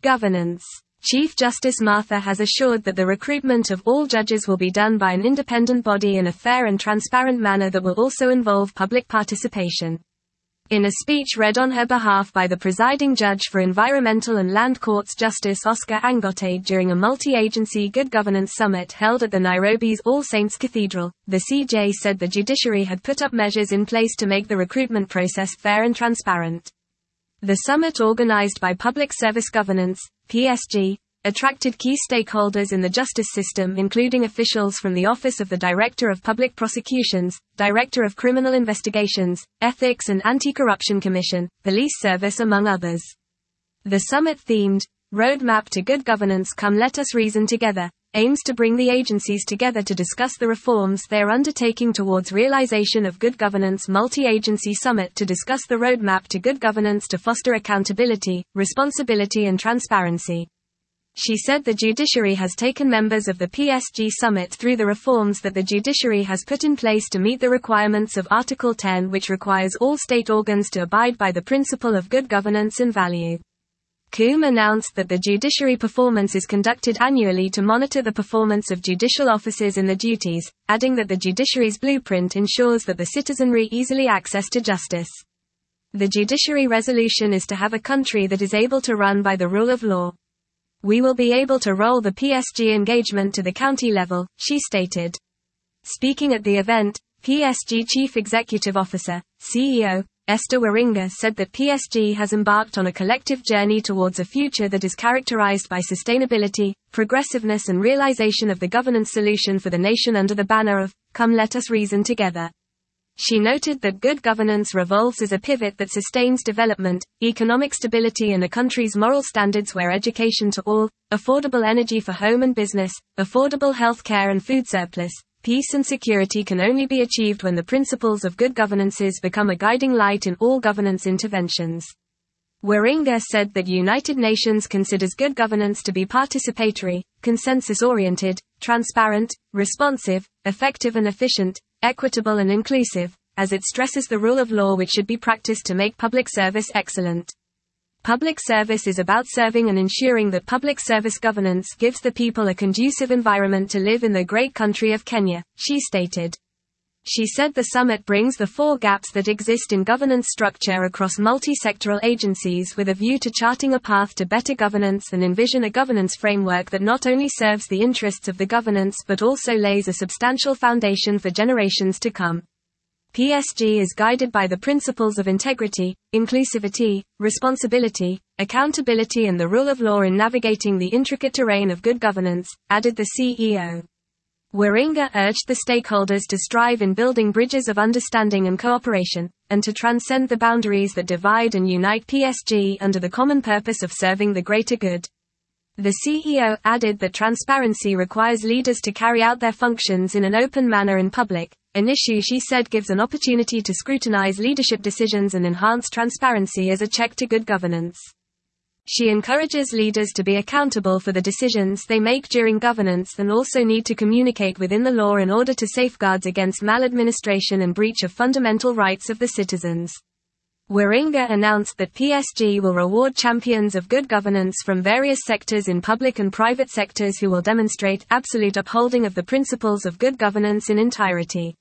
governance. Chief Justice Martha has assured that the recruitment of all judges will be done by an independent body in a fair and transparent manner that will also involve public participation. In a speech read on her behalf by the presiding judge for Environmental and Land Courts Justice Oscar Angote during a multi-agency good governance summit held at the Nairobi's All Saints Cathedral, the CJ said the judiciary had put up measures in place to make the recruitment process fair and transparent. The summit, organized by Public Service Governance, PSG, attracted key stakeholders in the justice system, including officials from the Office of the Director of Public Prosecutions, Director of Criminal Investigations, Ethics and Anti-Corruption Commission, Police Service among others. The summit, themed, Roadmap to Good Governance, Come Let Us Reason Together, aims to bring the agencies together to discuss the reforms they are undertaking towards realization of good governance. Multi-agency summit to discuss the roadmap to good governance to foster accountability, responsibility and transparency. She said the judiciary has taken members of the PSG summit through the reforms that the judiciary has put in place to meet the requirements of Article 10, which requires all state organs to abide by the principle of good governance and value. Coombe announced that the judiciary performance is conducted annually to monitor the performance of judicial officers in the duties, adding that the judiciary's blueprint ensures that the citizenry easily access to justice. The judiciary resolution is to have a country that is able to run by the rule of law. We will be able to roll the PSG engagement to the county level, she stated. Speaking at the event, PSG Chief Executive Officer, CEO, Esther Waringa said that PSG has embarked on a collective journey towards a future that is characterized by sustainability, progressiveness and realization of the governance solution for the nation under the banner of, Come Let Us Reason Together. She noted that good governance revolves as a pivot that sustains development, economic stability and a country's moral standards, where education to all, affordable energy for home and business, affordable health care and food surplus, peace and security can only be achieved when the principles of good governances become a guiding light in all governance interventions. Waringa said that United Nations considers good governance to be participatory, consensus-oriented, transparent, responsive, effective and efficient, equitable and inclusive, as it stresses the rule of law which should be practiced to make public service excellent. Public service is about serving and ensuring that public service governance gives the people a conducive environment to live in the great country of Kenya, she stated. She said the summit brings the four gaps that exist in governance structure across multi-sectoral agencies with a view to charting a path to better governance and envision a governance framework that not only serves the interests of the governance but also lays a substantial foundation for generations to come. PSG is guided by the principles of integrity, inclusivity, responsibility, accountability and the rule of law in navigating the intricate terrain of good governance, added the CEO. Waringa urged the stakeholders to strive in building bridges of understanding and cooperation, and to transcend the boundaries that divide and unite PSG under the common purpose of serving the greater good. The CEO added that transparency requires leaders to carry out their functions in an open manner in public, an issue she said gives an opportunity to scrutinize leadership decisions and enhance transparency as a check to good governance. She encourages leaders to be accountable for the decisions they make during governance and also need to communicate within the law in order to safeguard against maladministration and breach of fundamental rights of the citizens. Waringa announced that PSG will reward champions of good governance from various sectors in public and private sectors who will demonstrate absolute upholding of the principles of good governance in entirety.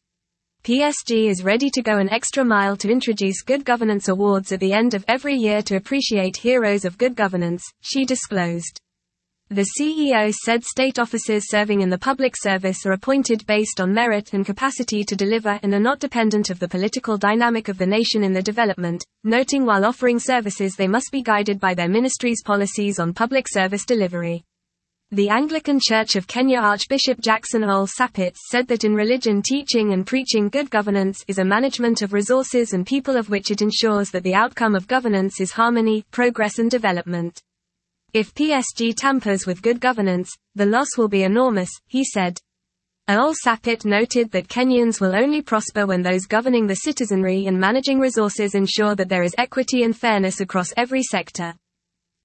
PSG is ready to go an extra mile to introduce good governance awards at the end of every year to appreciate heroes of good governance, she disclosed. The CEO said state officers serving in the public service are appointed based on merit and capacity to deliver and are not dependent of the political dynamic of the nation in their development, noting while offering services they must be guided by their ministry's policies on public service delivery. The Anglican Church of Kenya Archbishop Jackson Ole Sapit said that in religion teaching and preaching good governance is a management of resources and people of which it ensures that the outcome of governance is harmony, progress and development. If PSG tampers with good governance, the loss will be enormous, he said. Ole Sapit noted that Kenyans will only prosper when those governing the citizenry and managing resources ensure that there is equity and fairness across every sector.